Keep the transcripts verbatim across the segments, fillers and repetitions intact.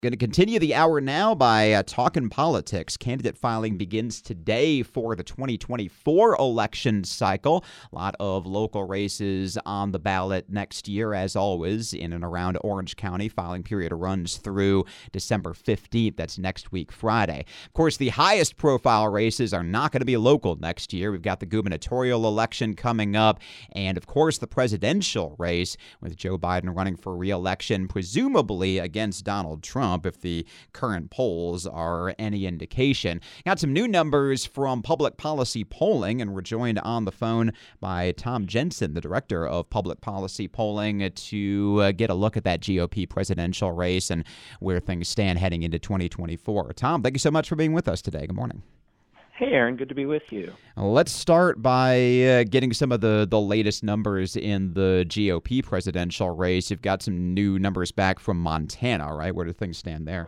Going to continue the hour now by uh, talking politics. Candidate filing begins today for the twenty twenty-four election cycle. A lot of local races on the ballot next year, as always, in and around Orange County. Filing period runs through December fifteenth. That's next week, Friday. Of course, the highest profile races are not going to be local next year. We've got the gubernatorial election coming up, and, of course, the presidential race with Joe Biden running for re-election, presumably against Donald Trump, if the current polls are any indication. Got some new numbers from Public Policy Polling, and we're joined on the phone by Tom Jensen, the director of Public Policy Polling, to uh, get a look at that G O P presidential race and where things stand heading into twenty twenty-four. Tom, thank you so much for being with us today. Good morning. Hey, Aaron. Good to be with you. Let's start by uh, getting some of the, the latest numbers in the G O P presidential race. You've got some new numbers back from Montana, right? Where do things stand there?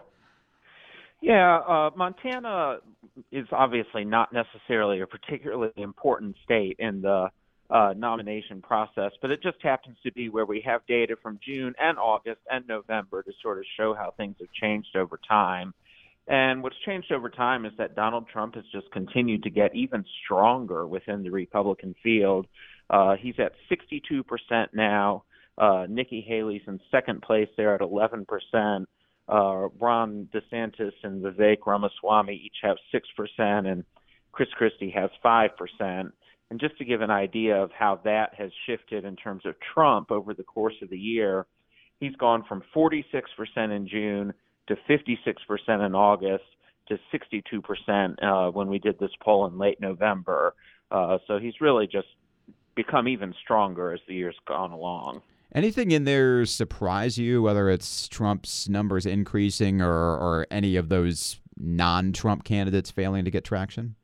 Yeah, uh, Montana is obviously not necessarily a particularly important state in the uh, nomination process, but it just happens to be where we have data from June and August and November to sort of show how things have changed over time. And what's changed over time is that Donald Trump has just continued to get even stronger within the Republican field. Uh, he's at sixty-two percent now. Uh, Nikki Haley's in second place there at eleven percent. Uh, Ron DeSantis and Vivek Ramaswamy each have six percent, and Chris Christie has five percent. And just to give an idea of how that has shifted in terms of Trump over the course of the year, he's gone from forty-six percent in June to fifty-six percent in August, to sixty-two percent uh, when we did this poll in late November. Uh, so he's really just become even stronger as the year's gone along. Anything in there surprise you, whether it's Trump's numbers increasing or, or any of those non-Trump candidates failing to get traction?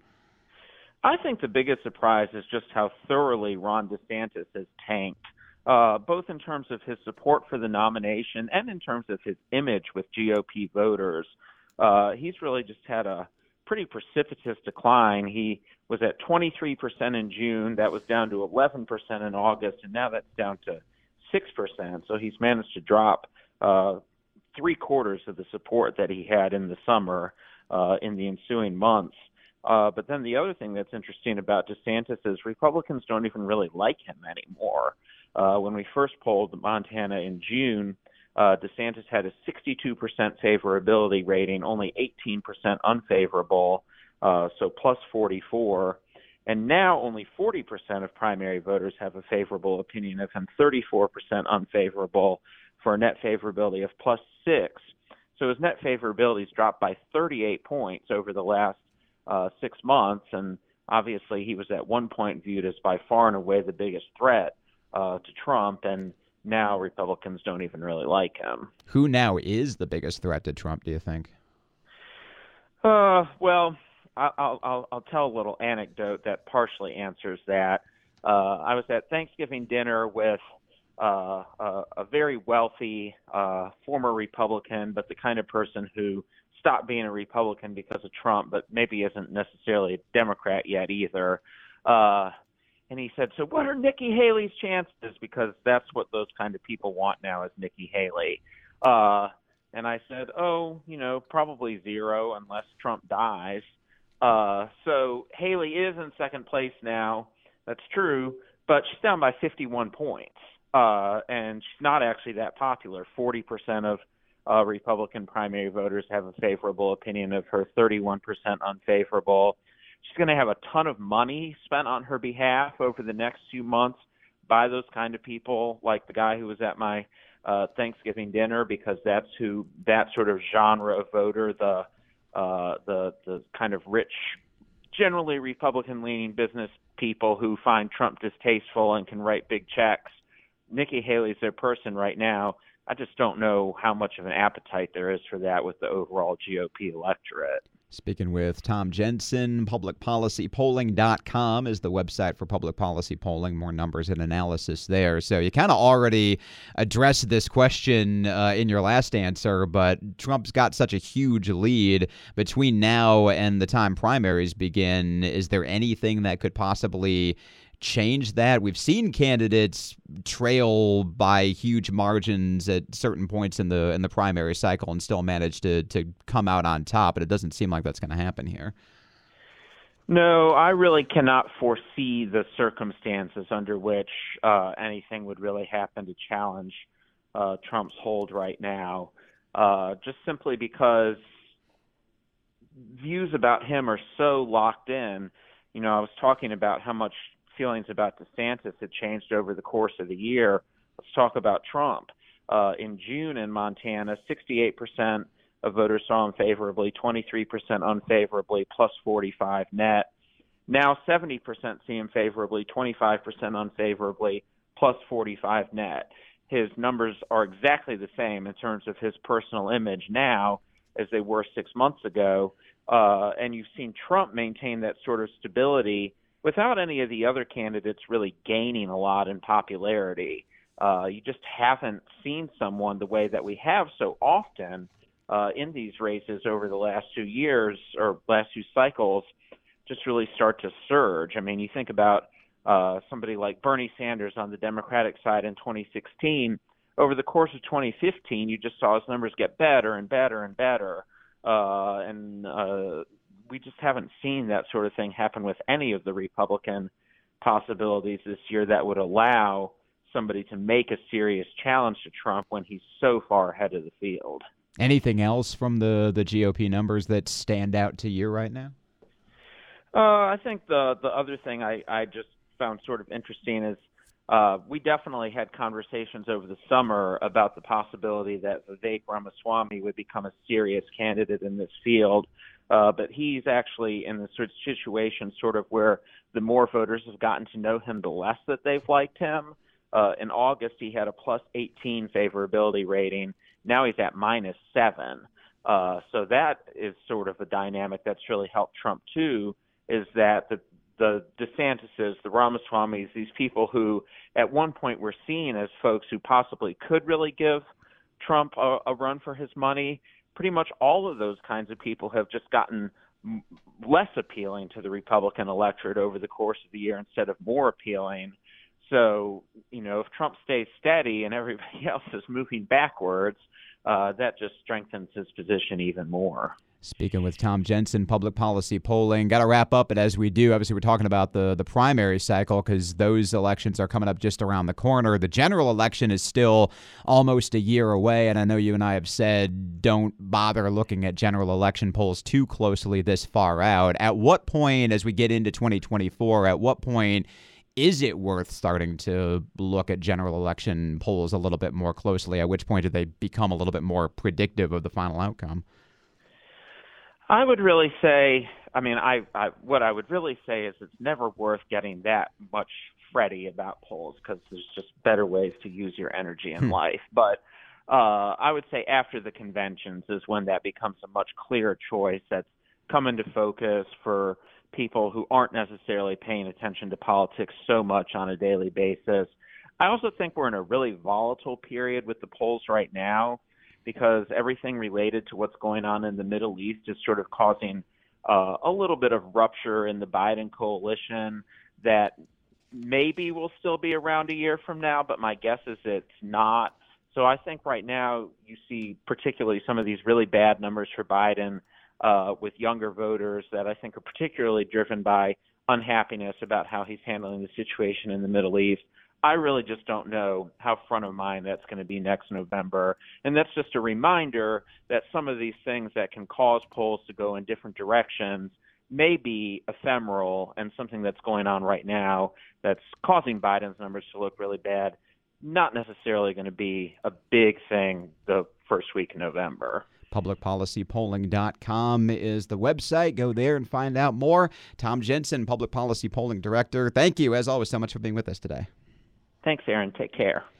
I think the biggest surprise is just how thoroughly Ron DeSantis has tanked. Uh, both in terms of his support for the nomination and in terms of his image with G O P voters. Uh, he's really just had a pretty precipitous decline. He was at twenty-three percent in June. That was down to eleven percent in August, and now that's down to six percent. So he's managed to drop uh, three quarters of the support that he had in the summer uh, in the ensuing months. Uh, but then the other thing that's interesting about DeSantis is Republicans don't even really like him anymore. Uh, when we first polled Montana in June, uh, DeSantis had a sixty-two percent favorability rating, only eighteen percent unfavorable, uh, so plus forty-four. And now only forty percent of primary voters have a favorable opinion of him, thirty-four percent unfavorable, for a net favorability of plus six. So his net favorability has dropped by thirty-eight points over the last uh, six months. And obviously he was at one point viewed as by far and away the biggest threat Uh, to Trump, and now Republicans don't even really like him. Who now is the biggest threat to Trump, do you think? Uh, well, I'll, I'll, I'll tell a little anecdote that partially answers that. Uh, I was at Thanksgiving dinner with uh, a, a very wealthy uh, former Republican, but the kind of person who stopped being a Republican because of Trump, but maybe isn't necessarily a Democrat yet either. Uh, And he said, so what are Nikki Haley's chances? Because that's what those kind of people want now is Nikki Haley. Uh, and I said, oh, you know, probably zero unless Trump dies. Uh, so Haley is in second place now. That's true. But she's down by fifty-one points. Uh, and she's not actually that popular. forty percent of uh, Republican primary voters have a favorable opinion of her, thirty-one percent unfavorable. She's going to have a ton of money spent on her behalf over the next few months by those kind of people, like the guy who was at my uh, Thanksgiving dinner, because that's who that sort of genre of voter, the uh, the the kind of rich, generally Republican-leaning business people who find Trump distasteful and can write big checks. Nikki Haley's their person right now. I just don't know how much of an appetite there is for that with the overall G O P electorate. Speaking with Tom Jensen, public policy polling dot com is the website for public policy polling. More numbers and analysis there. So you kind of already addressed this question uh, in your last answer, but Trump's got such a huge lead between now and the time primaries begin. Is there anything that could possibly change that? We've seen candidates trail by huge margins at certain points in the in the primary cycle and still manage to to come out on top, but it doesn't seem like that's going to happen here. No, I really cannot foresee the circumstances under which uh, anything would really happen to challenge uh, Trump's hold right now, uh, just simply because views about him are so locked in. You know, I was talking about how much feelings about DeSantis had changed over the course of the year. Let's talk about Trump. Uh, in June in Montana, sixty-eight percent of voters saw him favorably, twenty-three percent unfavorably, plus forty-five net. Now seventy percent see him favorably, twenty-five percent unfavorably, plus forty-five net. His numbers are exactly the same in terms of his personal image now as they were six months ago. Uh, and you've seen Trump maintain that sort of stability without any of the other candidates really gaining a lot in popularity. Uh, you just haven't seen someone the way that we have so often uh, in these races over the last two years or last two cycles just really start to surge. I mean, you think about uh, somebody like Bernie Sanders on the Democratic side in twenty sixteen. Over the course of twenty fifteen, you just saw his numbers get better and better and better. Uh, and uh, we just haven't seen that sort of thing happen with any of the Republican possibilities this year that would allow somebody to make a serious challenge to Trump when he's so far ahead of the field. Anything else from the, the G O P numbers that stand out to you right now? Uh, I think the the other thing I, I just found sort of interesting is uh, we definitely had conversations over the summer about the possibility that Vivek Ramaswamy would become a serious candidate in this field. Uh, but he's actually in this sort of situation sort of where the more voters have gotten to know him, the less that they've liked him. Uh, in August, he had a plus eighteen favorability rating. Now he's at minus seven. Uh, so that is sort of a dynamic that's really helped Trump, too, is that the the DeSantises, the Ramaswamys, these people who at one point were seen as folks who possibly could really give Trump a, a run for his money, pretty much all of those kinds of people have just gotten m- less appealing to the Republican electorate over the course of the year instead of more appealing. So, you know, if Trump stays steady and everybody else is moving backwards, uh, that just strengthens his position even more. Speaking with Tom Jensen, Public Policy Polling. Got to wrap up, but as we do, obviously we're talking about the, the primary cycle because those elections are coming up just around the corner. The general election is still almost a year away, and I know you and I have said don't bother looking at general election polls too closely this far out. At what point, as we get into twenty twenty-four, at what point is it worth starting to look at general election polls a little bit more closely? At which point do they become a little bit more predictive of the final outcome? I would really say, I mean, I, I what I would really say is it's never worth getting that much fretty about polls because there's just better ways to use your energy in hmm. life. But uh, I would say after the conventions is when that becomes a much clearer choice that's come into focus for people who aren't necessarily paying attention to politics so much on a daily basis. I also think we're in a really volatile period with the polls right now, because everything related to what's going on in the Middle East is sort of causing uh, a little bit of rupture in the Biden coalition that maybe will still be around a year from now, but my guess is it's not. So I think right now you see particularly some of these really bad numbers for Biden uh, with younger voters that I think are particularly driven by unhappiness about how he's handling the situation in the Middle East. I really just don't know how front of mind that's going to be next November. And that's just a reminder that some of these things that can cause polls to go in different directions may be ephemeral, and something that's going on right now that's causing Biden's numbers to look really bad, not necessarily going to be a big thing the first week of November. public policy polling dot com is the website. Go there and find out more. Tom Jensen, Public Policy Polling Director, thank you, as always, so much for being with us today. Thanks, Aaron. Take care.